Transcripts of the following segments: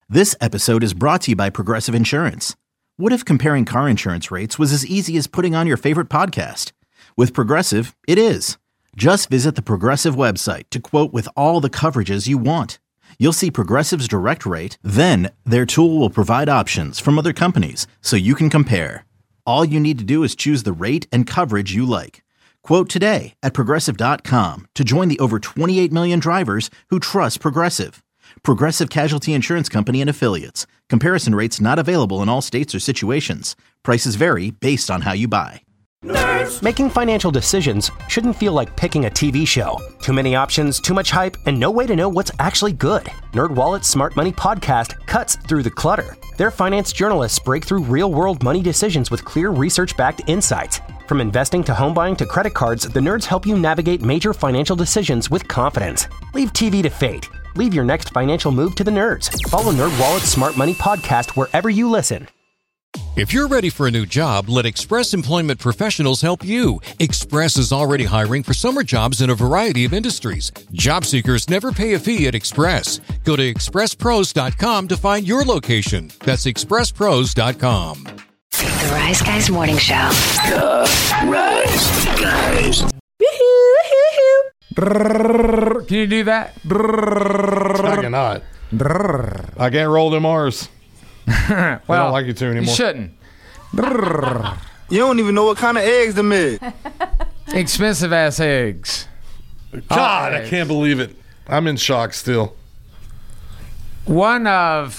This episode is brought to you by Progressive Insurance. What if comparing car insurance rates was as easy as putting on your favorite podcast? With Progressive, it is. Just visit the Progressive website to quote with all the coverages you want. You'll see Progressive's direct rate, then their tool will provide options from other companies so you can compare. All you need to do is choose the rate and coverage you like. Quote today at Progressive.com to join the over 28 million drivers who trust Progressive. Progressive Casualty Insurance Company and Affiliates. Comparison rates not available in all states or situations. Prices vary based on how you buy. Nerds. Making financial decisions shouldn't feel like picking a TV show. Too many options, too much hype, and no way to know what's actually good. NerdWallet's Smart Money Podcast cuts through the clutter. Their finance journalists break through real-world money decisions with clear research-backed insights. From investing to home buying to credit cards, the nerds help you navigate major financial decisions with confidence. Leave TV to fate. Leave your next financial move to the nerds. Follow NerdWallet's Smart Money Podcast wherever you listen. If you're ready for a new job, let Express Employment Professionals help you. Express is already hiring for summer jobs in a variety of industries. Job seekers never pay a fee at Express. Go to expresspros.com to find your location. That's expresspros.com. The Rise Guys Morning Show. The Rise Guys. Can you do that? I cannot. I can't roll them R's. Well, I don't like you to anymore. You shouldn't. You don't even know what kind of eggs to make. Expensive ass eggs. God, I can't believe it. I'm in shock still. There'll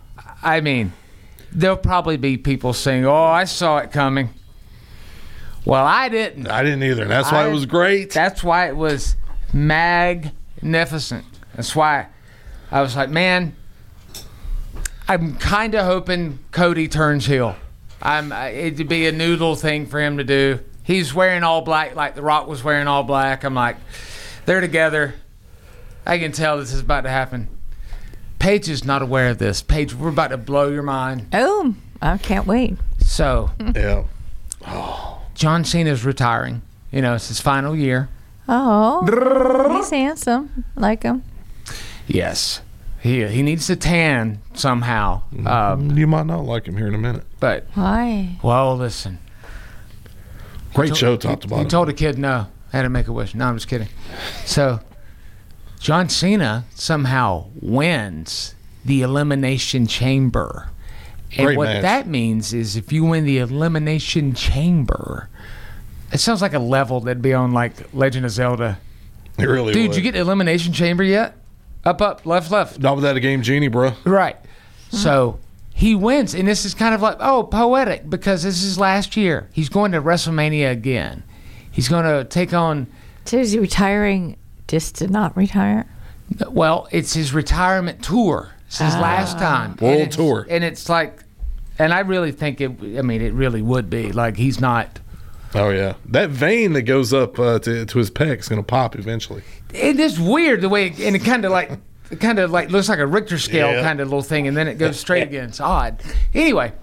probably be people saying, "Oh, I saw it coming." Well, I didn't. I didn't either. And that's why it was great. That's why it was magnificent. That's why I was like, man, I'm kind of hoping Cody turns heel. It'd be a noodle thing for him to do. He's wearing all black like The Rock was wearing all black. I'm like, they're together. I can tell this is about to happen. Paige is not aware of this. Paige, we're about to blow your mind. Oh, I can't wait. So, yeah. John Cena's retiring. You know, it's his final year. Oh, he's handsome. Like him. Yes. He needs to tan somehow. You might not like him here in a minute. But why? Well, listen. Great show, top to bottom. You told a kid no. I had to make a wish. No, I'm just kidding. So, John Cena somehow wins the Elimination Chamber. And Great what match. that means is if you win the Elimination Chamber, it sounds like a level that'd be on like Legend of Zelda. It really Dude, would. you get the Elimination Chamber yet? Up, left. Not without a game genie, bro. Right. So he wins, and this is kind of like, poetic, because this is his last year. He's going to WrestleMania again. He's going to take on... So is he retiring just to not retire? Well, it's his retirement tour. It's his last time. World tour. And it's like... And I really think it really would be. Like, he's not... Oh, yeah. That vein that goes up to his pec is going to pop eventually. It is weird the way... And it kind of like looks like a Richter scale kind of little thing, and then it goes straight again. It's odd. Anyway,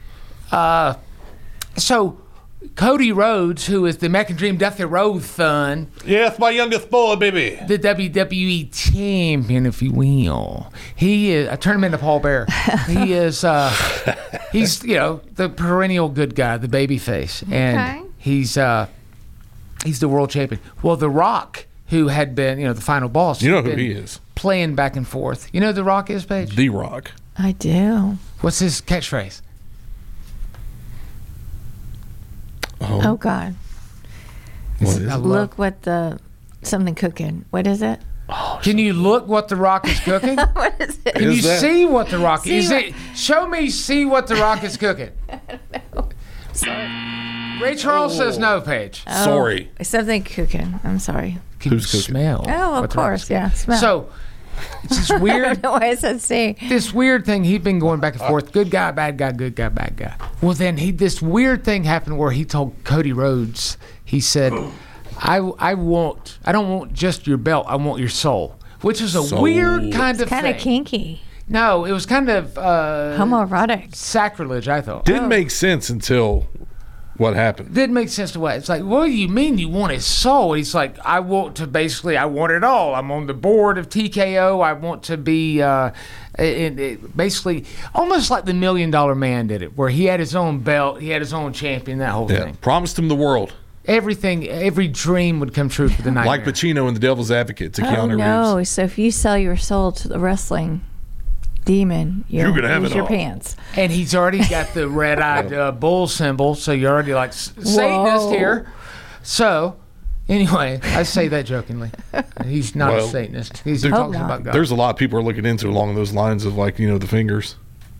so Cody Rhodes, who is the American Dream Dusty Rhodes son... Yes, my youngest boy, baby. The WWE champion, if you will. He is... I turn him into Paul Bear. He is... he's, the perennial good guy, the baby face. And he's the world champion. Well, The Rock, who had been, the final boss. You know who he is. Playing back and forth. You know who The Rock is, Paige? The Rock. I do. What's his catchphrase? Oh God. What is it? Look what something cooking. What is it? Can you look what The Rock is cooking? What is it? Can you see what The Rock is? Show me, see what The Rock is cooking. I don't know. Sorry. Ray Charles says no, Paige. Oh, Sorry. Something cooking. I'm sorry. Can Who's you cooking? smell? Oh, of course. Yeah. Smell. So, it's this I weird... don't know why I said see. This weird thing, he'd been going back and forth. Good guy, bad guy, good guy, bad guy. Well, then this weird thing happened where he told Cody Rhodes, he said, I don't want just your belt, I want your soul. Which is a weird kind of thing. Kind of kinky. No, it was kind of... homoerotic. Sacrilege, I thought. Didn't make sense until What happened? Didn't make sense to what. It's like, what do you mean you want his soul? He's like, I want it all. I'm on the board of TKO. I want to be basically almost like the $1 Million Man did it, where he had his own belt, he had his own champion, that whole thing. Promised him the world. Everything, every dream would come true for the Nightmare. Like Pacino in The Devil's Advocate to Keanu no. Reeves. So if you sell your soul to the wrestling demon, you're gonna have lose it your all. pants. And he's already got the red-eyed bull symbol, so you're already like Satanist here. So, anyway, I say that jokingly. He's not a Satanist. He's talking about God. There's a lot of people are looking into along those lines of like, the fingers.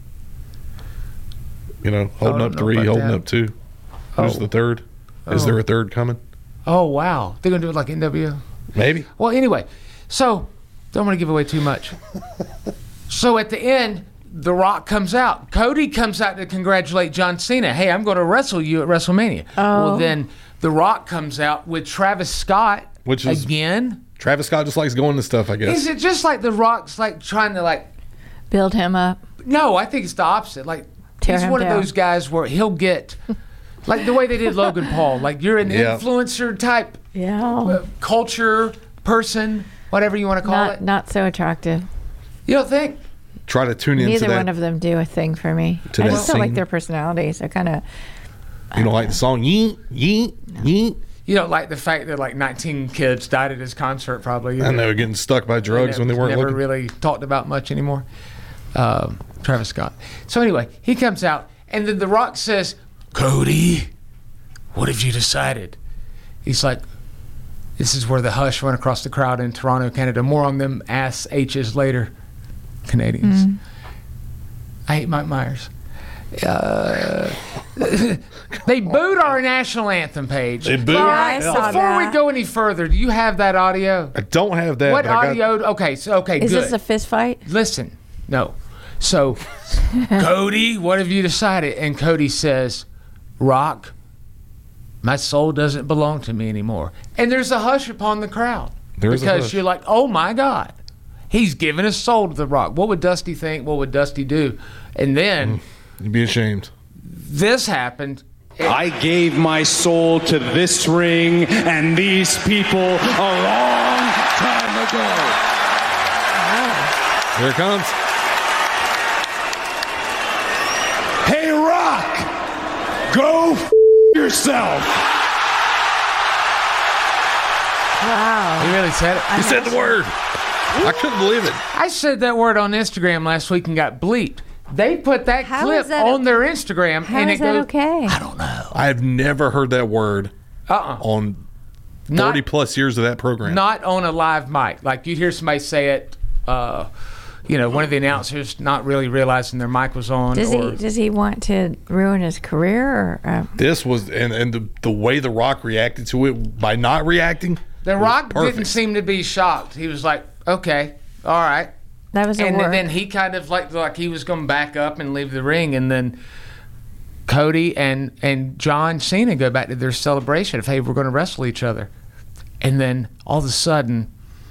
Holding up 3, holding up 2. Who's the third? Is there a third coming? Oh, wow. They're going to do it like NWO? Maybe. Well, anyway, so don't want to give away too much. So at the end, The Rock comes out. Cody comes out to congratulate John Cena. Hey, I'm going to wrestle you at WrestleMania. Oh. Well, then The Rock comes out with Travis Scott again. Travis Scott just likes going to stuff, I guess. Is it just like The Rock's like trying to like build him up? No, I think it's the opposite. Like Tear he's him one down. of those guys where he'll get like the way they did Logan Paul. Like you're an influencer type culture person, whatever you want to call it. Not so attractive. You don't think? Try to tune into Neither that. one of them do a thing for me. To I that just don't like scene. their personalities. I kind of. You don't like the song Yeet, Yeet, Yeet? You don't like the fact that like 19 kids died at his concert probably. And they were getting stuck by drugs when they weren't never looking. really talked about much anymore. Travis Scott. So anyway, he comes out and then The Rock says, Cody, what have you decided? He's like, this is where the hush went across the crowd in Toronto, Canada. More on them ass H's later, Canadians. I hate Mike Myers. They booed our national anthem page. They booed? All right, Yeah, I saw before we that. go any further, do you have that audio? I don't have that. What but I audio? got, Okay, Is good. this a fist fight? Listen, no. So, Cody, what have you decided? And Cody says, Rock, my soul doesn't belong to me anymore. And there's a hush upon the crowd. There's a because hush. you're like, oh my God, he's giving his soul to The Rock. What would Dusty think? What would Dusty do? And then You'd be ashamed. this happened. I gave my soul to this ring and these people a long time ago. Here it comes. Hey, Rock, go yourself. Wow. He really said it. He said the word. I couldn't believe it. I said that word on Instagram last week and got bleeped. They put that How clip is that on their Instagram How and is it that goes, okay? I don't know. I have never heard that word on 40 Not- plus years of that program. Not on a live mic. Like you'd hear somebody say it, one of the announcers not really realizing their mic was on. Does he want to ruin his career? Or, This was, and the way The Rock reacted to it by not reacting. The was Rock perfect. didn't seem to be shocked. He was like, okay, all right. that was a And work. then he kind of like he was going to back up and leave the ring. And then Cody and John Cena go back to their celebration of, hey, we're going to wrestle each other. And then all of a sudden,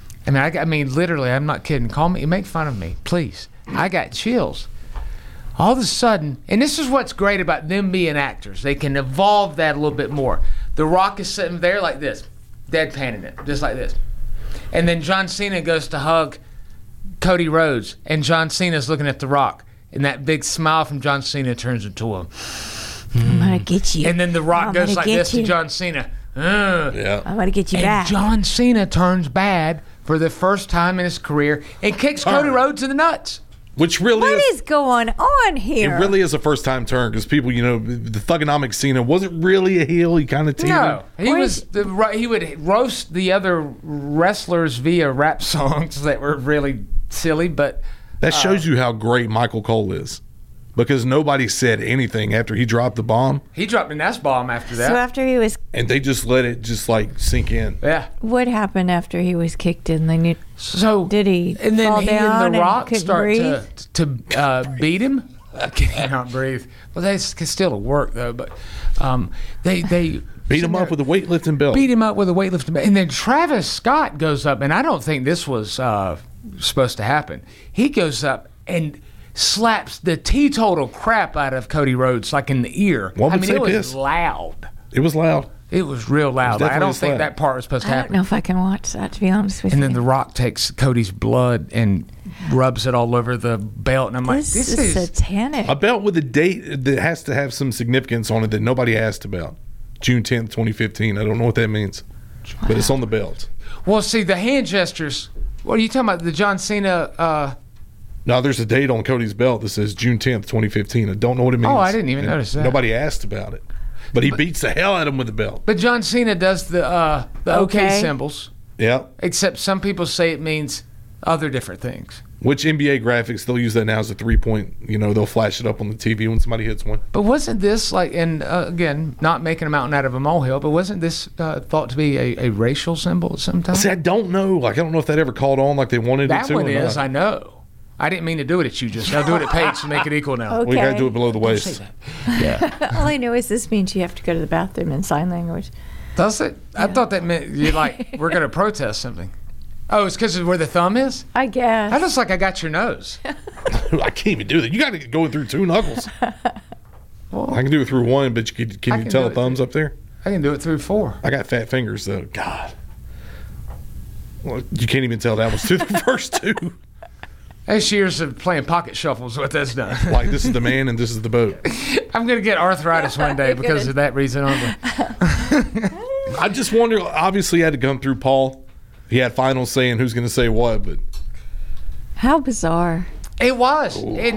I mean, literally, I'm not kidding. Call me, make fun of me, please. I got chills. All of a sudden, and this is what's great about them being actors. They can evolve that a little bit more. The Rock is sitting there like this, deadpanning it, just like this. And then John Cena goes to hug Cody Rhodes, and John Cena's looking at The Rock. And that big smile from John Cena turns into a... I'm gonna get you. And then The Rock I'm goes gonna like get this you. to John Cena. Yeah. I'm gonna get you And back. John Cena turns bad for the first time in his career and kicks Cody Rhodes in the nuts. Which really What is going on here? It really is a first time turn because people, the Thugonomics Cena wasn't really a heel. He kind of teetered. No, he would roast the other wrestlers via rap songs that were really silly, but That shows you how great Michael Cole is. Because nobody said anything after he dropped the bomb. he dropped an S-bomb after that. So after he was, And they just let it just like sink in. Yeah. what happened after he was kicked in? They knew. So Did he And then fall he down and The and Rock couldn't start breathe? to beat him. I cannot breathe. Well, that's still a work though. But they Beat him up with a weightlifting belt. beat him up with a weightlifting belt. And then Travis Scott goes up, and I don't think this was supposed to happen. He goes up, and slaps the teetotal crap out of Cody Rhodes, like in the ear. One would say it was piss. loud. It was loud. It was real loud. It was I don't definitely think loud. that part was supposed to I happen. don't know if I can watch that, to be honest with And you. then The Rock takes Cody's blood and rubs it all over the belt, and I'm like, this this is is satanic. A belt with a date that has to have some significance on it that nobody asked about. June 10th, 2015. I don't know what that means, but it's on the belt. Well, see, the hand gestures. What are you talking about? The John Cena. No, there's a date on Cody's belt that says June 10th, 2015. I don't know what it means. Oh, I didn't even And notice that. Nobody asked about it. But he beats the hell out of him with the belt. But John Cena does the OK symbols, Yeah. except some people say it means other different things. Which NBA graphics, they'll use that now as a 3-point, they'll flash it up on the TV when somebody hits one. But wasn't this like, and again, not making a mountain out of a molehill, but wasn't this thought to be a racial symbol at some time? See, I don't know. I don't know if that ever caught on like they wanted it That to. one or is, not. I know. I didn't mean to do it at you just. I'll do it at Paige to make it equal now. Okay. We got to do it below the waist. All I know is this means you have to go to the bathroom in sign language. Does it? I thought that meant you're like, we're going to protest something. Oh, it's because of where the thumb is? I guess. I looks like I got your nose. I can't even do that. You got to go through 2 knuckles. I can do it through 1, but can you can tell do the it thumbs up there? I can do it through 4. I got fat fingers, though. God. Well, you can't even tell that was through the first 2. That's years of playing pocket shuffles, what that's done. Like, this is the man and this is the boat. I'm going to get arthritis one day because of that reason only. I just wonder, obviously, he had to come through Paul. He had finals saying who's going to say what, but How bizarre. It was.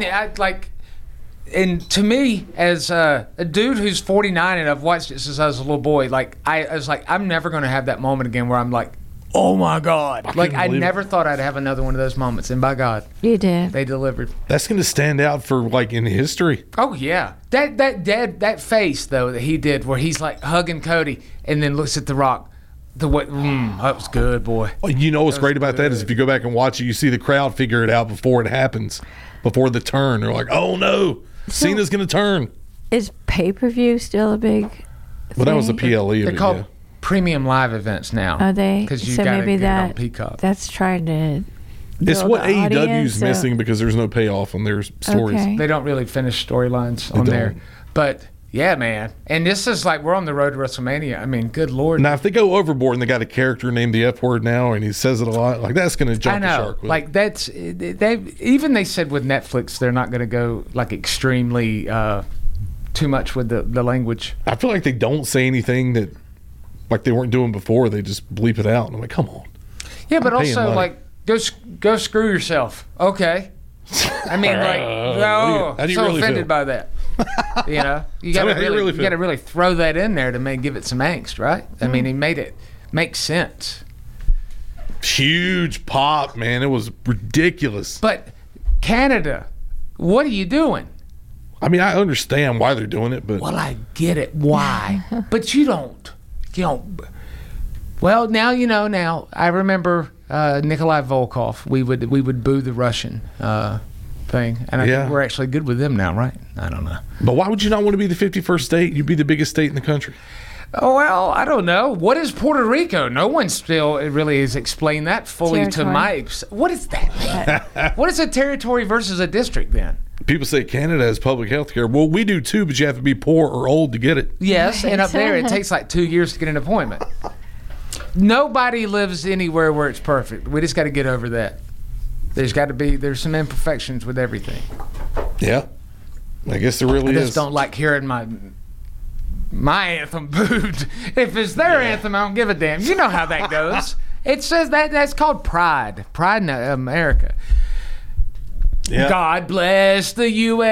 And to me, as a dude who's 49 and I've watched it since I was a little boy, I was like, I'm never going to have that moment again where I'm like, oh my God. I never thought I'd have another one of those moments. And by God, You did. they delivered. that's going to stand out for, in history. Oh, yeah. That face, though, that he did where he's like hugging Cody and then looks at The Rock. That was good, boy. Well, you know what's great about that is if you go back and watch it, you see the crowd figure it out before it happens, before the turn. They're like, oh, no, Cena's going to turn. Is pay-per-view still a big Well, that was the thing? PLE of They're it, called yeah. premium live events now. Are they? Because you So got to maybe get it on that Peacock. that's trying to It's build what the AEW's audience, so- missing because there's no payoff on their stories. Okay. They don't really finish storylines on They there. don't. But, yeah, man. And this is like we're on the road to WrestleMania. I mean, good Lord. Now, if they go overboard and they got a character named the F word now and he says it a lot, that's going to jump I the know. shark. With Like, they said with Netflix, they're not going to go, extremely too much with the language. I feel like they don't say anything that, they weren't doing before. They just bleep it out. And I'm like, come on. Yeah, but I'm paying also, money. go screw yourself. Okay. I mean, no, how do you so really offended feel? by that. You got Tell me to how you really you got to feel. really throw that in there to give it some angst, right? I mean, he made it make sense. Huge pop, man. It was ridiculous. But Canada, what are you doing? I mean, I understand why they're doing it, but Well, I get it. Why? But you don't. Well, now you know. Now I remember Nikolai Volkov. We would boo the Russian thing, and I think we're actually good with them now, right? I don't know. But why would you not want to be the 51st state? You'd be the biggest state in the country. Oh, well, I don't know. What is Puerto Rico? No one still really has explained that fully to Territory. my. What is that? What is a territory versus a district then? People say Canada has public health care. Well, we do too, but you have to be poor or old to get it. Yes, and up there it takes 2 years to get an appointment. Nobody lives anywhere where it's perfect. We just got to get over that. There's some imperfections with everything. Yeah. I guess there really I is. just don't like hearing my anthem booed. If it's their anthem, I don't give a damn. You know how that goes. It says that's called pride. Pride in America. Yeah. God bless the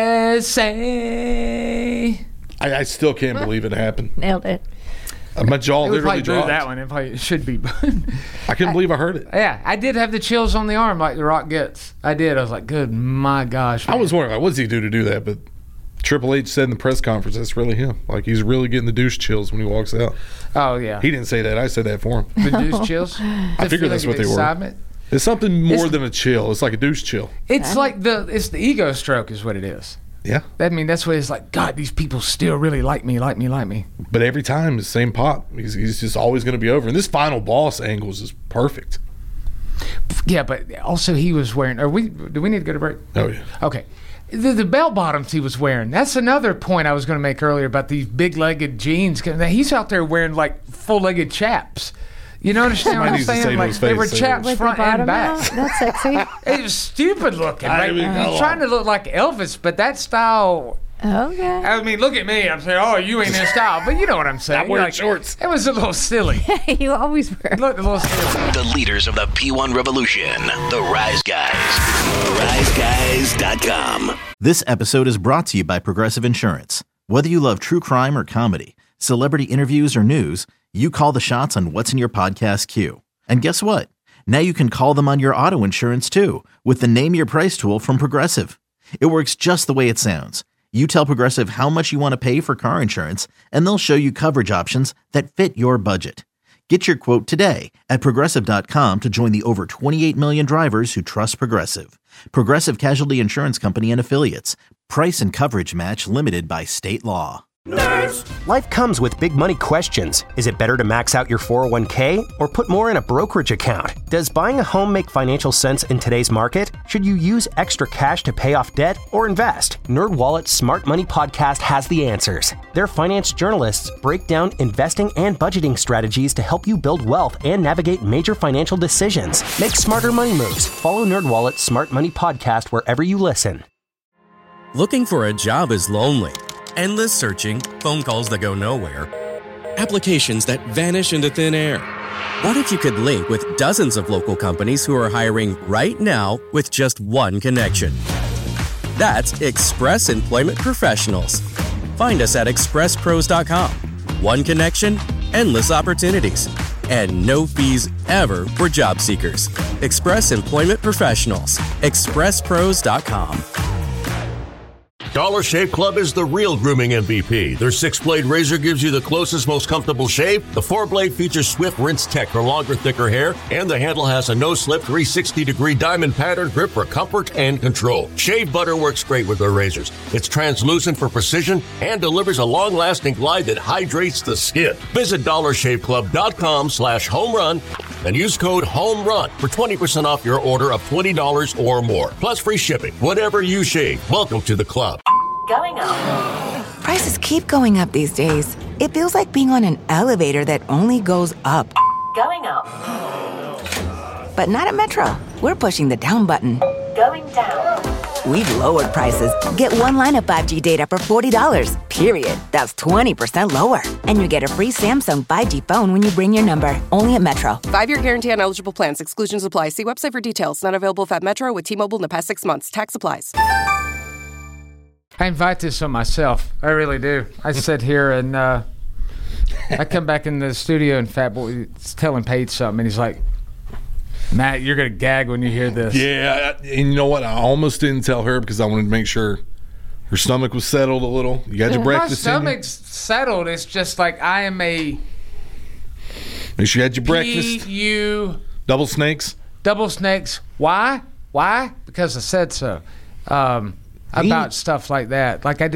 USA. I still can't believe it happened. Nailed it. My jaw It would literally probably boo dropped. that one. It probably should be booed. I couldn't believe I heard it. Yeah, I did have the chills on the arm like The Rock gets. I did. I was like, good, my gosh. I was wondering, what does he do to do that? But Triple H said in the press conference, that's really him. Like, he's really getting the douche chills when he walks out. Oh, yeah. He didn't say that. I said that for him. The douche chills? I figured that's what they were. It's something more than a chill. It's like a douche chill. It's like it's the ego stroke is what it is. Yeah. I mean, that's what it's like. God, these people still really like me. But every time, the same pop. He's just always going to be over. And this final boss angles is perfect. Yeah, but also he was wearing. Do we need to go to break? Oh, yeah. Okay. the bell bottoms he was wearing. That's another point I was going to make earlier about these big-legged jeans. He's out there wearing like full-legged chaps. You know, understand what I'm saying? Like they were chaps With front the bottom and back. out? That's sexy. It was stupid looking. Right? He's trying to look like Elvis, but that style. Okay. I mean, look at me. I'm saying, oh, you ain't in style, but you know what I'm saying. I'm wearing shorts. It was a little silly. You always wear. Look, a little silly. The leaders of the P1 revolution, the Rise Guys. RiseGuys.com. This episode is brought to you by Progressive Insurance. Whether you love true crime or comedy, celebrity interviews or news, you call the shots on what's in your podcast queue. And guess what? Now you can call them on your auto insurance too with the Name Your Price tool from Progressive. It works just the way it sounds. You tell Progressive how much you want to pay for car insurance, and they'll show you coverage options that fit your budget. Get your quote today at Progressive.com to join the over 28 million drivers who trust Progressive. Progressive Casualty Insurance Company and Affiliates. Price and coverage match limited by state law. Life comes with big money questions. Is it better to max out your 401k or put more in a brokerage account? Does buying a home make financial sense in today's market? Should you use extra cash to pay off debt or invest? NerdWallet's Smart Money Podcast has the answers. Their finance journalists break down investing and budgeting strategies to help you build wealth and navigate major financial decisions. Make smarter money moves. Follow NerdWallet's Smart Money Podcast wherever you listen. Looking for a job is lonely. Endless searching, phone calls that go nowhere, applications that vanish into thin air. What if you could link with dozens of local companies who are hiring right now with just one connection? That's Express Employment Professionals. Find us at expresspros.com. One connection, endless opportunities, and no fees ever for job seekers. Express Employment Professionals. expresspros.com. Dollar Shave Club is the real grooming MVP. Their 6-blade razor gives you the closest, most comfortable shave. The 4-blade features swift rinse tech for longer, thicker hair, and the handle has a no-slip 360-degree diamond pattern grip for comfort and control. Shave butter works great with their razors. It's translucent for precision and delivers a long-lasting glide that hydrates the skin. Visit DollarShaveClub.com/homerun and use code HOMERUN for 20% off your order of $20 or more. Plus free shipping. Whatever you shave, welcome to the club. Going up. Prices keep going up these days. It feels like being on an elevator that only goes up. Going up. But not at Metro. We're pushing the down button. Going down. We've lowered prices. Get one line of 5G data for $40, period. That's 20% lower. And you get a free Samsung 5G phone when you bring your number. Only at Metro. 5-year guarantee on eligible plans. Exclusions apply. See website for details. Not available at Metro with T-Mobile in the past 6 months. Tax applies. I invite this on myself. I really do. I sit here and I come back in the studio and Fat Boy's telling Paige something, and he's like, Matt, you're going to gag when you hear this. Yeah, and you know what? I almost didn't tell her because I wanted to make sure her stomach was settled a little. You got your breakfast in you? My stomach's settled. It's just like I am a... Make sure you had your breakfast. Double snakes? Double snakes. Why? Why? Because I said so. About stuff like that. Like I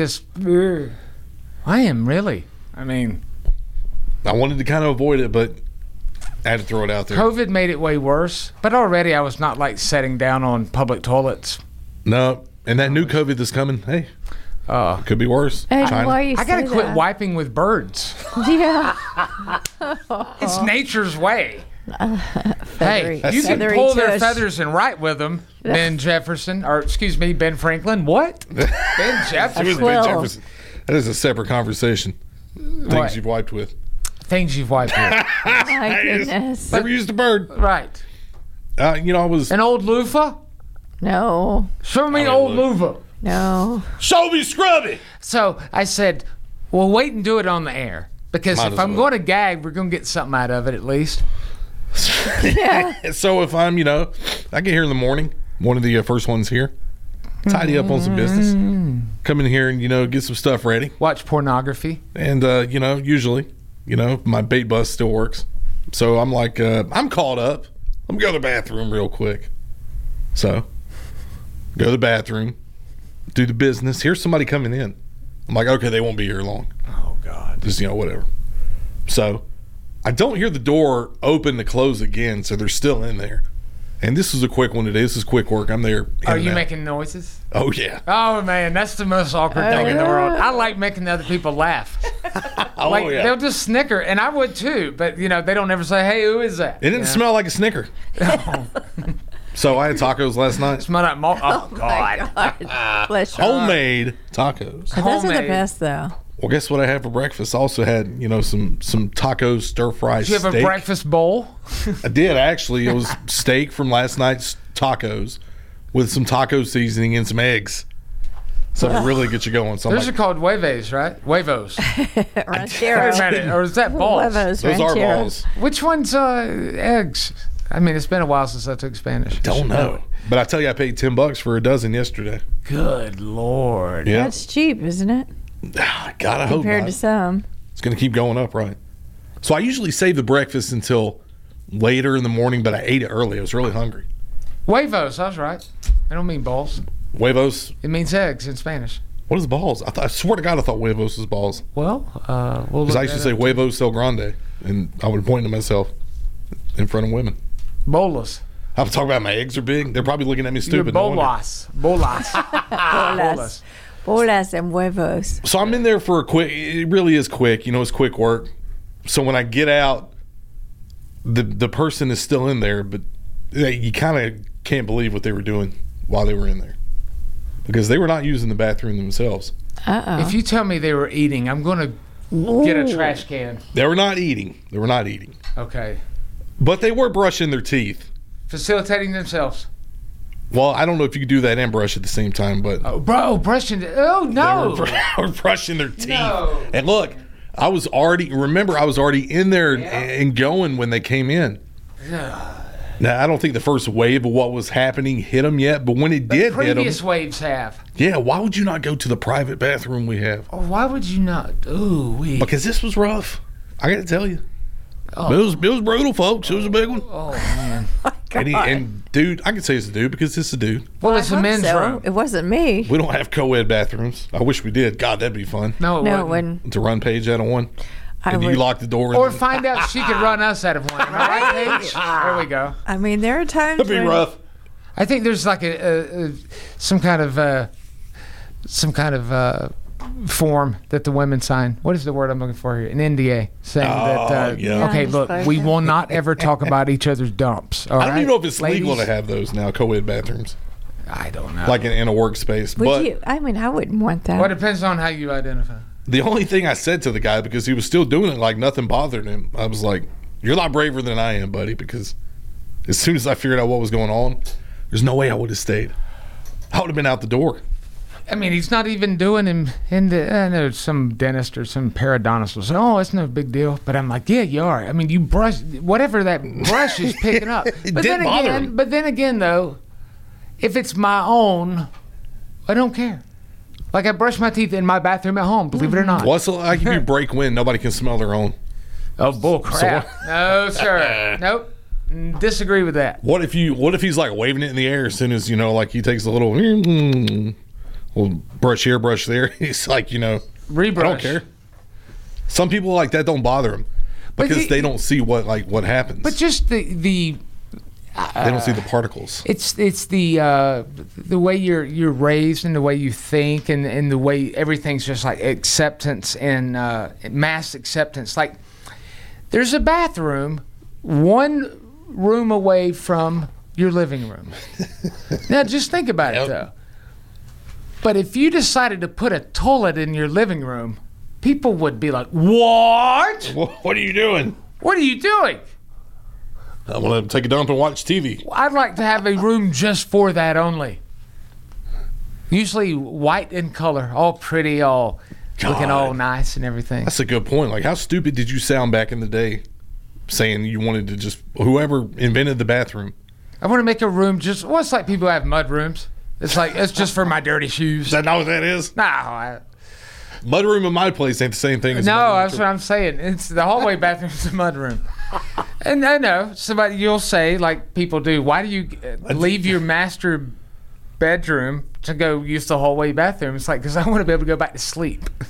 am really. I mean... I wanted to kind of avoid it, but I had to throw it out there. COVID made it way worse, but already I was not like setting down on public toilets. No, and that new COVID that's coming, hey, could be worse. Hey, why you I got to quit wiping with birds. Yeah. It's nature's way. Feathery. Hey, you can pull their feathers and write with them, Ben Jefferson, or excuse me, Ben Franklin. What? Ben Jefferson. Ben Jefferson. That is a separate conversation. Things you've wiped with. Things you've wiped with. My goodness. Never used a bird. Right. I was... An old loofah? No. Show me old loofah. No. Show me scrubby. So I said, well, wait and do it on the air. Because if I'm going to gag, we're going to get something out of it at least. Yeah. So if I'm, I get here in the morning, one of the first ones here, tidy up on some business, come in here and, get some stuff ready. Watch pornography. And, usually, my bait bus still works. So I'm like, I'm caught up. Let me go to the bathroom real quick. So, go to the bathroom, do the business. Here's somebody coming in. I'm like, okay, they won't be here long. Oh, God. Just, whatever. So, I don't hear the door open to close again, so they're still in there. And this is a quick one today. This is quick work. I'm there. Are you making noises? Oh, yeah. Oh, man, that's the most awkward thing in the world. I like making other people laugh. Yeah. They'll just snicker, and I would too, but, they don't ever say, hey, who is that? It didn't smell like a Snicker. So I had tacos last night. Smell like oh, God. Bless your Homemade tacos. heart. Those are the best, though. Well, guess what I had for breakfast? I also had, some tacos, stir-fried steak. Did you have a breakfast bowl? I did, actually. It was steak from last night's tacos with some taco seasoning and some eggs. So it really gets you going. So Those are called huevos, right? Huevos. Ranchero. Wait a minute, or is that balls? Huevos, Those are ranchero. balls. Which one's eggs? I mean, it's been a while since I took Spanish. Don't know. But I tell you, I paid $10 for a dozen yesterday. Good Lord. Yeah. That's cheap, isn't it? God, I hope Compared not. to some. It's going to keep going up, right? So I usually save the breakfast until later in the morning, but I ate it early. I was really hungry. Huevos, I was right. I don't mean balls. Huevos? It means eggs in Spanish. What is balls? I swear to God, I thought huevos was balls. Well, we'll Because I used to say huevos del grande, and I would point to myself in front of women. Bolas. I'm talking about my eggs are big. They're probably looking at me stupid. You're bolas. Bolas. Bolas. Bolas and huevos. So I'm in there for it really is quick. It's quick work. So when I get out, the person is still in there, but you kind of can't believe what they were doing while they were in there. Because they were not using the bathroom themselves. Uh-oh. If you tell me they were eating, I'm going to get a trash can. They were not eating. Okay. But they were brushing their teeth. Facilitating themselves. Well, I don't know if you could do that and brush at the same time, but... Oh, bro, brushing... Oh, no. They were brushing their teeth. No. And look, I was already in there and going when they came in. Yeah. Now, I don't think the first wave of what was happening hit them yet, but when it did hit them... Previous waves have. Yeah, why would you not go to the private bathroom we have? Oh, why would you not? Because this was rough. I got to tell you. Oh. It was brutal, folks. It was a big one. Oh, man. And dude, I can say it's a dude because it's a dude. Well, it's a men's room. It wasn't me. We don't have co-ed bathrooms. I wish we did. God, that'd be fun. No, it wouldn't. To run Paige out of one. And you lock the door. Or find out she could run us out of one. Am I right, Paige? There we go. I mean, there are times That'd be rough. I think there's like some kind of form that the women sign. What is the word I'm looking for here? An NDA saying that. Okay, look, we will not ever talk about each other's dumps. All I don't right? even know if it's legal Ladies? to have those now, co-ed bathrooms. I don't know. Like in a workspace. Would you? I mean, I wouldn't want that. Well, it depends on how you identify. The only thing I said to the guy, because he was still doing it like nothing bothered him, I was like, you're a lot braver than I am, buddy, because as soon as I figured out what was going on, there's no way I would have stayed. I would have been out the door. I mean, he's not even doing him in the. I know some dentist or some periodontist will say, "Oh, it's no big deal," but I'm like, "Yeah, you are. I mean, you brush whatever that brush is picking up." But then again, though, if it's my own, I don't care. Like I brush my teeth in my bathroom at home. Believe it or not. What's like if you break wind, nobody can smell their own. Oh, bull crap! No, sir. Nope. Disagree with that. What if he's like waving it in the air as soon as like he takes a little brush here, brush there. He's like, rebrush. I don't care. Some people like that don't bother them because they don't see what happens. But just the they don't see the particles. It's the way you're raised and the way you think and the way everything's just like acceptance and mass acceptance. Like there's a bathroom one room away from your living room. Now just think about it though. But if you decided to put a toilet in your living room, people would be like, "What? What are you doing? What are you doing?" I want to take a dump and watch TV. I'd like to have a room just for that only. Usually white in color, all pretty, all looking all nice and everything. That's a good point. Like, how stupid did you sound back in the day saying you wanted to just, whoever invented the bathroom? I want to make a room just, well, it's like people have mud rooms. It's like, it's just for my dirty shoes. Is that not what that is? No. Mudroom in my place ain't the same thing as no, that's what I'm saying. It's the hallway bathroom's a mudroom. And I know, you'll say, like people do, why do you leave your master bedroom to go use the hallway bathroom? It's like, because I want to be able to go back to sleep.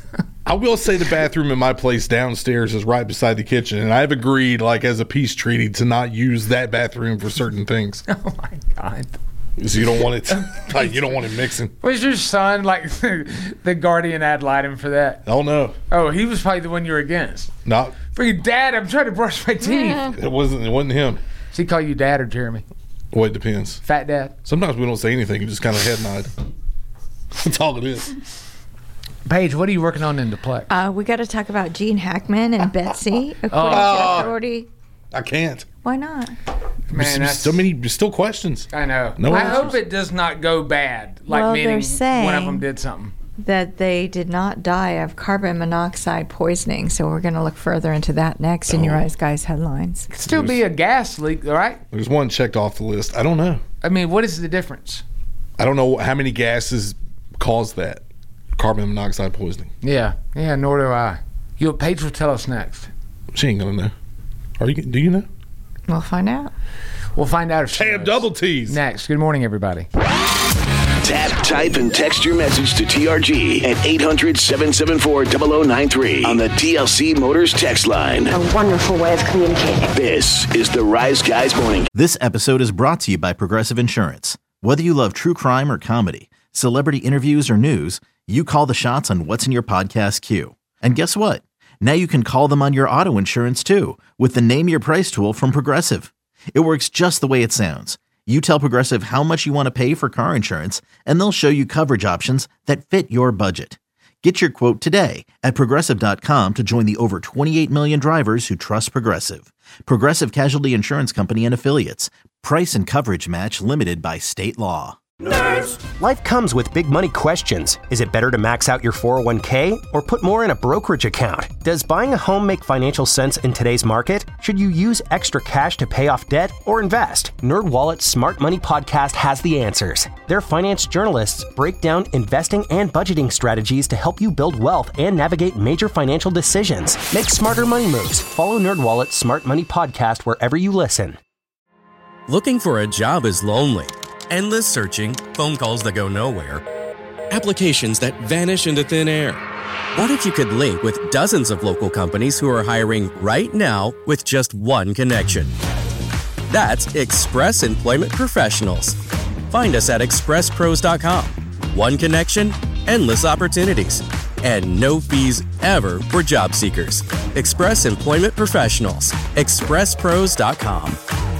I will say the bathroom in my place downstairs is right beside the kitchen, and I've agreed, like as a peace treaty, to not use that bathroom for certain things. Oh my God! So you don't want it, you don't want it mixing. Was your son like the guardian ad litem for that? Oh no! Oh, he was probably the one you were against. No, freaking Dad, I'm trying to brush my teeth. It wasn't him. Does he call you Dad or Jeremy? Well, it depends. Fat Dad. Sometimes we don't say anything; you just kind of head nod. That's all it is. Paige, what are you working on in the Plex? We got to talk about Gene Hackman and Betsy. According to authority. I can't. Why not? Man, still questions. I know. No I answers. hope it does not go bad. Like Well, meaning they're saying one of them did something. That they did not die of carbon monoxide poisoning. So we're going to look further into that next in your Eyes Guys headlines. Could still be a gas leak, all right? There's one checked off the list. I don't know. I mean, what is the difference? I don't know how many gases cause that carbon monoxide poisoning. Yeah, nor do I. Paige will tell us next. She ain't gonna know. Do you know? We'll find out. We'll find out if she Tab knows. double T's. Next. Good morning, everybody. Tap, type, and text your message to TRG at 800-774-0093 on the TLC Motors text line. A wonderful way of communicating. This is the Rise Guys Morning. This episode is brought to you by Progressive Insurance. Whether you love true crime or comedy, celebrity interviews or news, you call the shots on what's in your podcast queue. And guess what? Now you can call them on your auto insurance too with the Name Your Price tool from Progressive. It works just the way it sounds. You tell Progressive how much you want to pay for car insurance, and they'll show you coverage options that fit your budget. Get your quote today at Progressive.com to join the over 28 million drivers who trust Progressive. Progressive Casualty Insurance Company and Affiliates. Price and coverage match limited by state law. Life comes with big money questions. Is it better to max out your 401k or put more in a brokerage account? Does buying a home make financial sense in today's market? Should you use extra cash to pay off debt or invest? NerdWallet's Smart Money Podcast has the answers. Their finance journalists break down investing and budgeting strategies to help you build wealth and navigate major financial decisions. Make smarter money moves. Follow NerdWallet's Smart Money Podcast wherever you listen. Looking for a job is lonely. Endless searching, phone calls that go nowhere, applications that vanish into thin air. What if you could link with dozens of local companies who are hiring right now with just one connection? That's Express Employment Professionals. Find us at expresspros.com. One connection, endless opportunities, and no fees ever for job seekers. Express Employment Professionals. expresspros.com.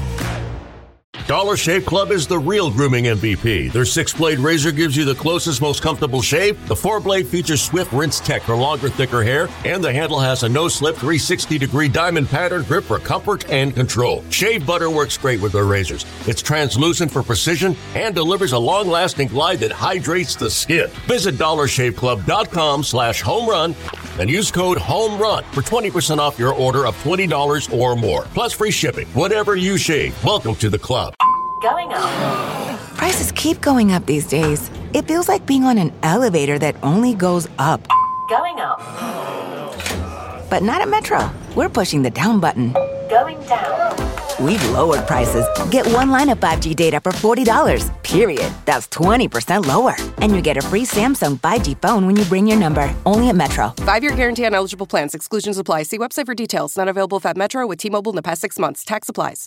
Dollar Shave Club is the real grooming MVP. Their 6-blade razor gives you the closest, most comfortable shave. The 4-blade features swift rinse tech for longer, thicker hair, and the handle has a no-slip 360-degree diamond pattern grip for comfort and control. Shave butter works great with their razors. It's translucent for precision and delivers a long-lasting glide that hydrates the skin. Visit DollarShaveClub.com/homerun and use code HOMERUN for 20% off your order of $20 or more. Plus free shipping. Whatever you shave, welcome to the club. Going up. Prices keep going up these days. It feels like being on an elevator that only goes up. Going up. But not at Metro. We're pushing the down button. Going down. We've lowered prices. Get one line of 5G data for $40, period. That's 20% lower. And you get a free Samsung 5G phone when you bring your number. Only at Metro. 5-year guarantee on eligible plans. Exclusions apply. See website for details. Not available if at Metro with T-Mobile in the past 6 months. Tax applies.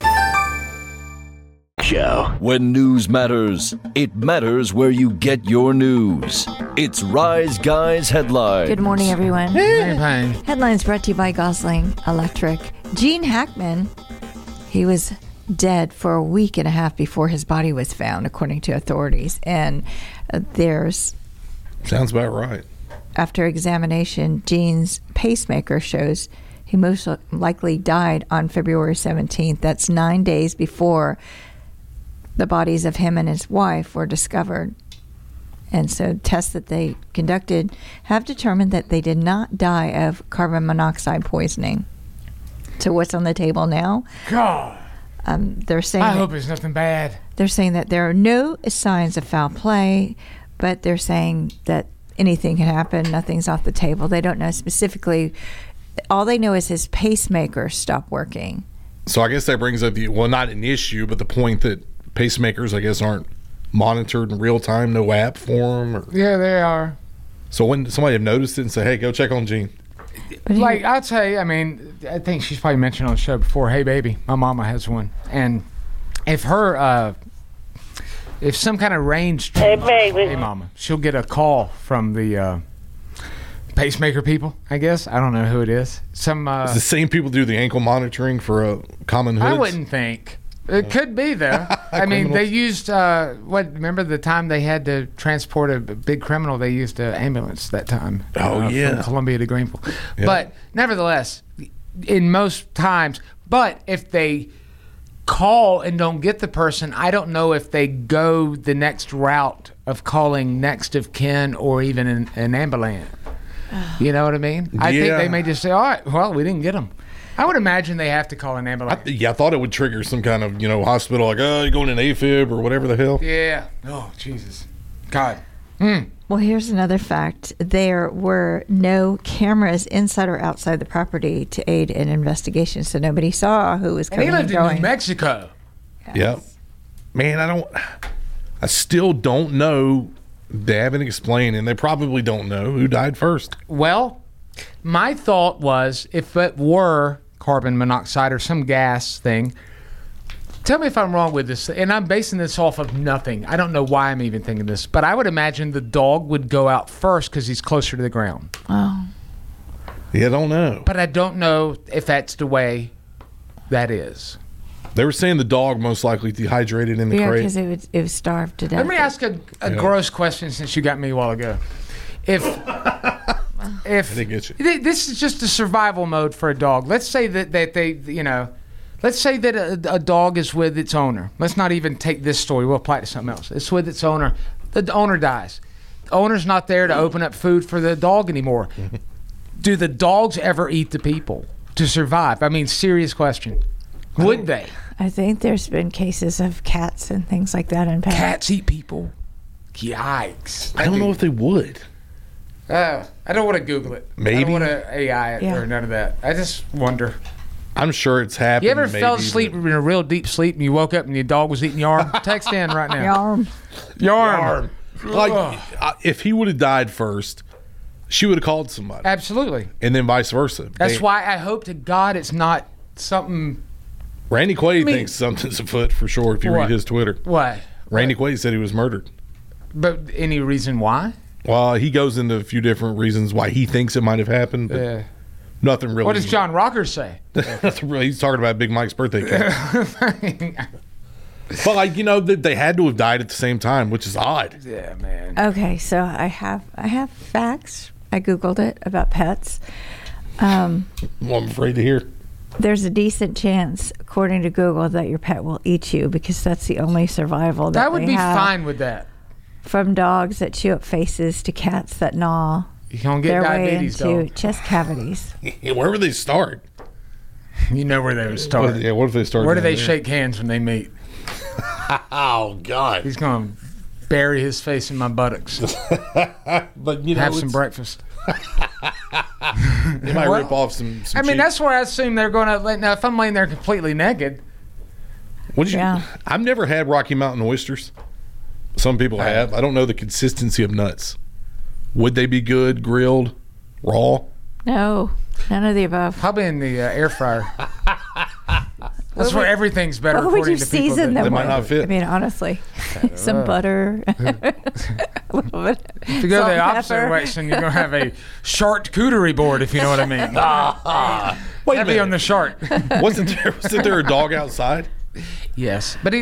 Show. When news matters, it matters where you get your news. It's Rise Guys Headlines. Good morning, everyone. Hey, Payne. Headlines brought to you by Gosling Electric. Gene Hackman, he was dead for a week and a half before his body was found, according to authorities. And there's... Sounds about right. After examination, Gene's pacemaker shows he most likely died on February 17th. That's 9 days before the bodies of him and his wife were discovered. And so tests that they conducted have determined that they did not die of carbon monoxide poisoning. So what's on the table now? God. They're saying I hope it's nothing bad. They're saying that there are no signs of foul play, but they're saying that anything can happen. Nothing's off the table. They don't know specifically. All they know is his pacemaker stopped working. So I guess that brings up not an issue, but the point that pacemakers, I guess, aren't monitored in real time. No app for them. Yeah, they are. So when somebody have noticed it and say, "Hey, go check on Gene," Like, I'd say, I mean, I think she's probably mentioned on the show before, hey, baby, my mama has one. And if her, if some kind of range, hey, baby, hey, mama, she'll get a call from the pacemaker people, I guess. I don't know who it is. Some it's the same people do the ankle monitoring for common hoods. I wouldn't think. It could be, though. I mean, they used, remember the time they had to transport a big criminal? They used an ambulance that time. Oh, yeah. From Columbia to Greenville. Yeah. But nevertheless, in most times, but if they call and don't get the person, I don't know if they go the next route of calling next of kin or even an ambulance. You know what I mean? I think they may just say, all right, well, we didn't get them. I would imagine they have to call an ambulance. I thought it would trigger some kind of, hospital, like, oh, you're going in AFib or whatever the hell. Yeah. Oh, Jesus. God. Well, here's another fact. There were no cameras inside or outside the property to aid in investigation, so nobody saw who was coming and going. And he lived in New Mexico. Yes. Yep. Man, I still don't know. They haven't explained, and they probably don't know who died first. Well, my thought was if it were carbon monoxide or some gas thing, tell me if I'm wrong with this, and I'm basing this off of nothing. I don't know why I'm even thinking this, but I would imagine the dog would go out first because he's closer to the ground. Oh. Yeah, I don't know. But I don't know if that's the way that is. They were saying the dog most likely dehydrated in the crate. Yeah, because it was starved to death. Let me ask a gross question since you got me a while ago. If I didn't get you. This is just a survival mode for a dog. Let's say that they, let's say that a dog is with its owner. Let's not even take this story. We'll apply it to something else. It's with its owner. The owner dies. The owner's not there to open up food for the dog anymore. Do the dogs ever eat the people to survive? I mean, serious question. Would they? I think there's been cases of cats and things like that in past. Cats eat people? Yikes. I don't know if they would. I don't want to Google it. Maybe. I don't want to AI it or none of that. I just wonder. I'm sure it's happened. You ever fell asleep in a real deep sleep and you woke up and your dog was eating your arm? Text in right now. Your arm. Like, if he would have died first, she would have called somebody. Absolutely. And then vice versa. That's why I hope to God it's not something. Randy Quaid thinks something's afoot for sure if you read his Twitter. What? Randy Quaid said he was murdered. But any reason why? Well, he goes into a few different reasons why he thinks it might have happened, but nothing really. What does John Rocker say? He's talking about Big Mike's birthday cake. But they had to have died at the same time, which is odd. Yeah, man. Okay, so I have facts. I Googled it about pets. Well, I'm afraid to hear. There's a decent chance, according to Google, that your pet will eat you because that's the only survival that I would be fine with that. From dogs that chew up faces to cats that gnaw you don't get their diabetes, way into chest cavities. Where would they start? You know where they would start. What if they start? Where do they shake hands when they meet? Oh, God. He's going to bury his face in my buttocks. But have some breakfast. They might rip off some I mean, cheeks. that's where I assume they're going to. Now, if I'm laying there completely naked. I've never had Rocky Mountain oysters. Some people have. I don't know the consistency of nuts. Would they be good grilled, raw? No, none of the above. Probably in the air fryer. That's where everything's better. What would you to people season them They might with? not fit. I mean, honestly, some butter, a little bit. If you go the opposite direction, you're going to have a charcuterie board, if you know what I mean. Wait Heavy on the chart. Wasn't there a dog outside? Yes, but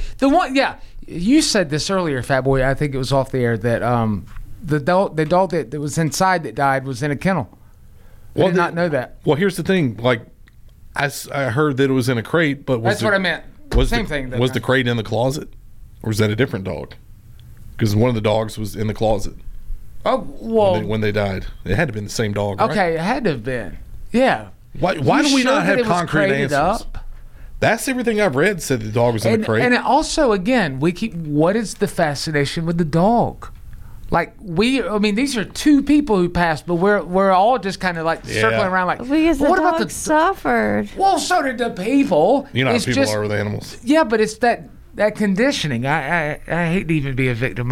you said this earlier, Fat Boy. I think it was off the air that the dog that was inside that died was in a kennel. I did not know that. Well, here's the thing. Like, I heard that it was in a crate, but that's what I meant. Same thing. Was the crate in the closet, or was that a different dog? Because one of the dogs was in the closet. Oh, well. When they died, it had to have been the same dog. Okay, right? It had to have been. Yeah. Why do we not have concrete answers? Up? That's everything I've read said the dog was in a crate. And also, again, what is the fascination with the dog? Like these are two people who passed, but we're all just kind of like circling around like. Because the dog suffered. Well, so did the people. You know how people are with animals. Yeah, but it's that conditioning. I hate to even be a victim of it.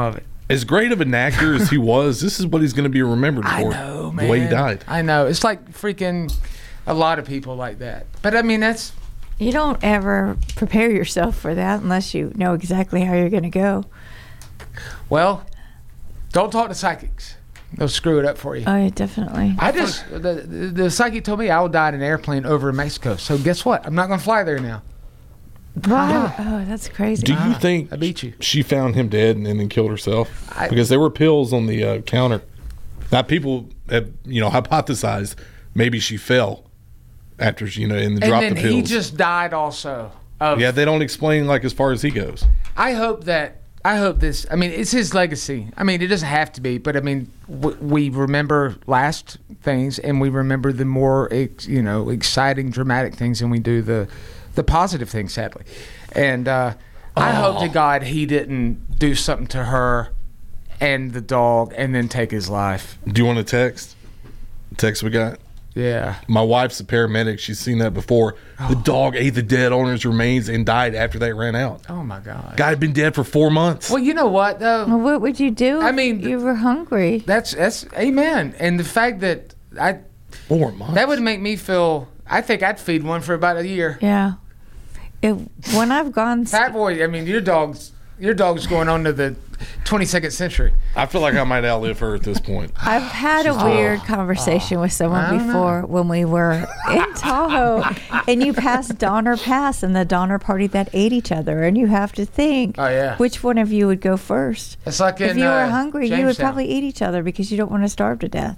As great of an actor as he was, this is what he's going to be remembered for. I know, man. The way he died. I know. It's like freaking a lot of people like that. But I mean, that's... You don't ever prepare yourself for that unless you know exactly how you're going to go. Well, don't talk to psychics. They'll screw it up for you. Oh, yeah, definitely. The psychic told me I will die in an airplane over in Mexico. So guess what? I'm not going to fly there now. Wow. Oh, that's crazy. Do you think I beat you. She found him dead and then killed herself? Because there were pills on the counter. Now, people have, hypothesized maybe she fell after she, and dropped the pills. And then he just died also. Yeah, they don't explain, as far as he goes. I hope this, it's his legacy. It doesn't have to be, but we remember last things and we remember the more, exciting, dramatic things than we do the positive things, sadly. And I hope to God he didn't do something to her and the dog and then take his life. Do you want to text? Text we got? Yeah. My wife's a paramedic. She's seen that before. The dog ate the dead owner's remains and died after they ran out. Oh, my God. Guy had been dead for 4 months. Well, you know what, though? Well, what would you do if you were hungry? That's amen. And the fact that 4 months? That would make me feel... I think I'd feed one for about a year. Yeah. When I've gone... Fat boy, your dog's going on to the 22nd century. I feel like I might outlive her at this point. I've had a weird conversation with someone before when we were in Tahoe, and you passed Donner Pass and the Donner Party that ate each other, and you have to think which one of you would go first. It's like if you were hungry, Jamestown. you would probably eat each other because you don't want to starve to death.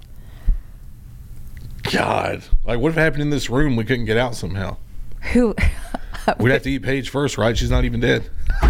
God, what if happened in this room? We couldn't get out somehow. Who? We'd have to eat Paige first, right? She's not even dead.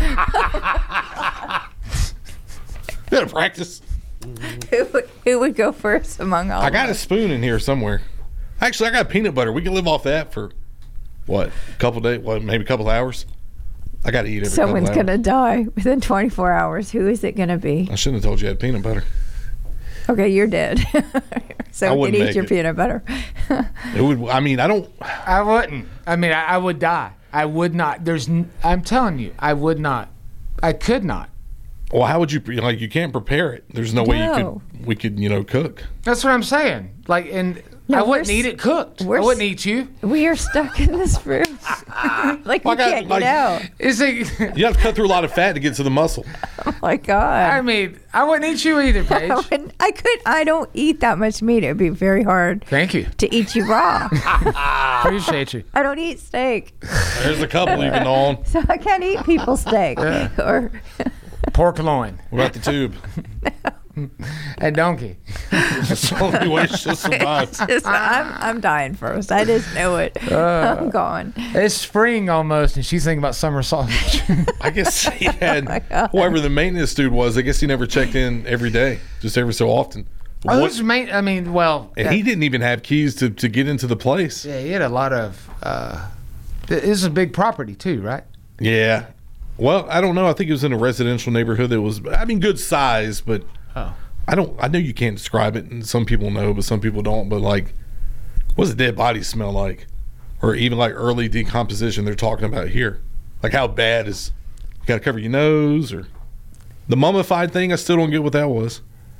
Gotta practice. Who would go first among all? I got a spoon in here somewhere. Actually, I got peanut butter. We can live off that for a couple days? Maybe a couple hours. I got to eat every Someone's couple gonna die within 24 hours. Who is it gonna be? I shouldn't have told you I had peanut butter. Okay, you're dead. So you can eat your peanut butter. It would. I don't. I wouldn't. I would die. I would not. I'm telling you, I would not. I could not. Well, how would you you can't prepare it. There's no way we could cook. That's what I'm saying. I wouldn't eat it cooked. I wouldn't eat you. We are stuck in this room. We can't get out. You have to cut through a lot of fat to get to the muscle. Oh my God. I wouldn't eat you either, Paige. I don't eat that much meat. It would be very hard. Thank you. To eat you raw. Appreciate you. I don't eat steak. There's a couple you can on. So I can't eat people's steak. Or pork loin. What about the tube? A donkey. That's the only way she'll survive. I'm dying first. I just know it. I'm gone. It's spring almost, and she's thinking about summer sausage. I guess he had whoever the maintenance dude was. I guess he never checked in every day, just every so often. And he didn't even have keys to get into the place. Yeah, he had a lot of. This is a big property too, right? Yeah. Well, I don't know. I think it was in a residential neighborhood that was, good size, but I know you can't describe it, and some people know, but some people don't. But what does a dead body smell like? Or even early decomposition they're talking about here. How bad is, you got to cover your nose, or the mummified thing? I still don't get what that was.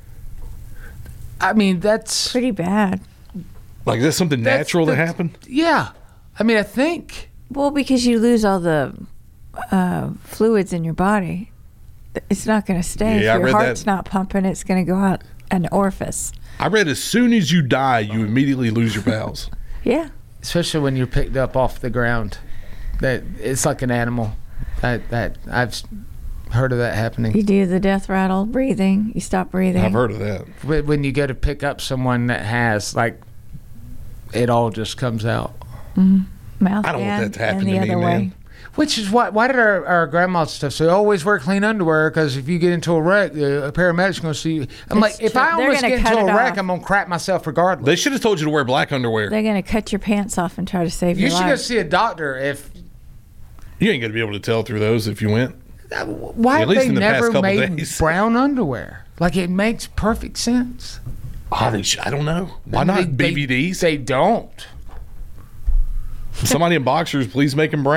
That's pretty bad. Is that something natural that happened? Yeah. I think. Well, because you lose all the fluids in your body. It's not going to stay. Yeah, if your heart's not pumping, it's going to go out an orifice. I read as soon as you die, you immediately lose your bowels. Yeah. Especially when you're picked up off the ground. That it's like an animal. That I've heard of that happening. You do the death rattle, breathing. You stop breathing. I've heard of that. When you go to pick up someone that has, it all just comes out. Mm-hmm. Mouth I don't want that to happen and the to me, other man. way. Which is why did our grandma's stuff say always wear clean underwear, because if you get into a wreck, a paramedic's going to see you. I'm if I almost get into a wreck, I'm going to crap myself regardless. They should have told you to wear black underwear. They're going to cut your pants off and try to save your life. You should go see a doctor if... You ain't going to be able to tell through those if you went. Why have they never made brown underwear? It makes perfect sense. I don't know. Why not BVDs? They don't. Somebody in boxers, please make them brown.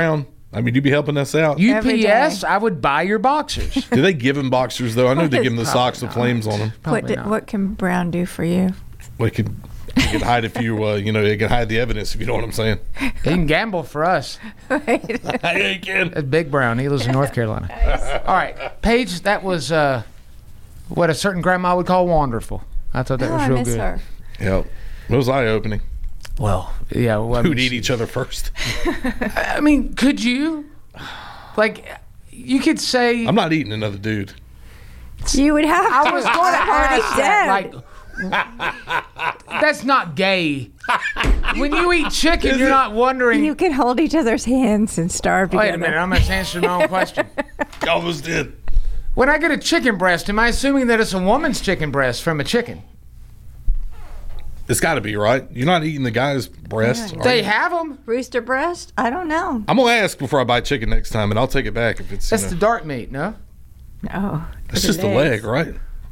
I mean, you be helping us out. UPS, I would buy your boxers. Do they give him boxers, though? I know they give him the socks with flames on them. What can Brown do for you? Well, he can hide if you, they can hide the evidence, if you know what I'm saying. He can gamble for us. Yeah, he can. That's Big Brown. He lives in North Carolina. All right, Paige, that was what a certain grandma would call wonderful. I thought that was real good. Her. Yeah, it was eye-opening. Well, yeah. Well, who'd eat each other first? I mean, could you? Like, you could say... I'm not eating another dude. You would have to. I was going to ask that. Like, that's not gay. When you eat chicken, you're not wondering... You can hold each other's hands and starve together. Wait a minute, I'm going to answer my own question. You almost did. When I get a chicken breast, am I assuming that it's a woman's chicken breast from a chicken? It's got to be, right? You're not eating the guy's breast. Yeah. They have them. Rooster breast? I don't know. I'm going to ask before I buy chicken next time, and I'll take it back if it's... That's the dark meat, no? No. It's just the leg, right?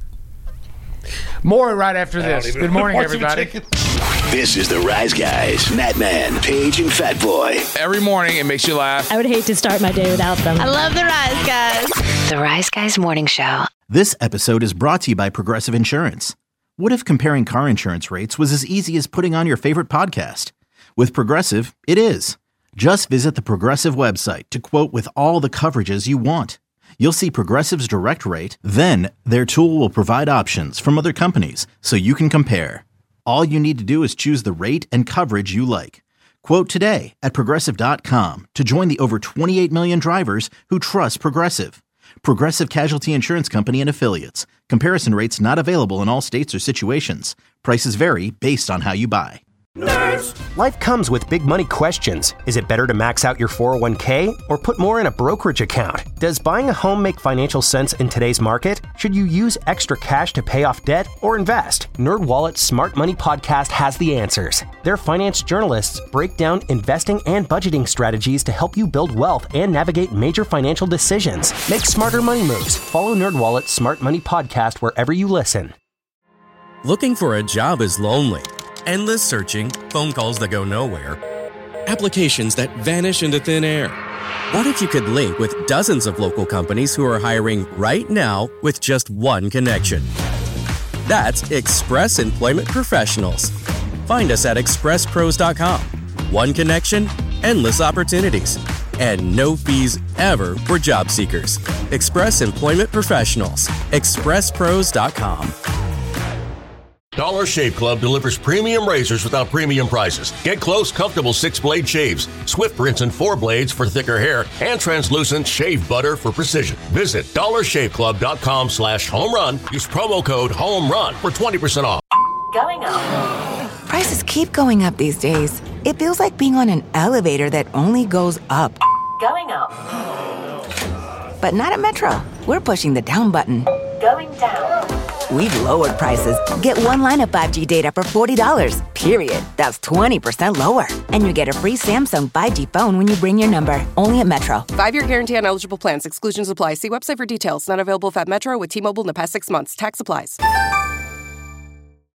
More right after this. Good morning, everybody. This is the Rise Guys, Nat Man, Paige, and Fat Boy. Every morning, it makes you laugh. I would hate to start my day without them. I love the Rise Guys. The Rise Guys Morning Show. This episode is brought to you by Progressive Insurance. What if comparing car insurance rates was as easy as putting on your favorite podcast? With Progressive, it is. Just visit the Progressive website to quote with all the coverages you want. You'll see Progressive's direct rate, then their tool will provide options from other companies so you can compare. All you need to do is choose the rate and coverage you like. Quote today at Progressive.com to join the over 28 million drivers who trust Progressive. Progressive Casualty Insurance Company and Affiliates. Comparison rates not available in all states or situations. Prices vary based on how you buy. Nerds. Life comes with big money questions. Is it better to max out your 401k or put more in a brokerage account? Does buying a home make financial sense in today's market? Should you use extra cash to pay off debt or invest? NerdWallet's Smart Money Podcast has the answers. Their finance journalists break down investing and budgeting strategies to help you build wealth and navigate major financial decisions. Make smarter money moves. Follow NerdWallet's Smart Money Podcast wherever you listen. Looking for a job is lonely. Endless searching, phone calls that go nowhere, applications that vanish into thin air. What if you could link with dozens of local companies who are hiring right now with just one connection? That's Express Employment Professionals. Find us at expresspros.com. One connection, endless opportunities, and no fees ever for job seekers. Express Employment Professionals. expresspros.com. Dollar Shave Club delivers premium razors without premium prices. Get close, comfortable 6-blade shaves, swift rinse and 4 blades for thicker hair, and translucent shave butter for precision. Visit dollarshaveclub.com/homerun. Use promo code HOMERUN for 20% off. Going up. Prices keep going up these days. It feels like being on an elevator that only goes up. Going up. But not at Metro. We're pushing the down button. Going down. We've lowered prices. Get one line of 5G data for $40, period. That's 20% lower. And you get a free Samsung 5G phone when you bring your number. Only at Metro. 5-year guarantee on eligible plans. Exclusions apply. See website for details. Not available at Metro with T-Mobile in the past 6 months. Tax applies.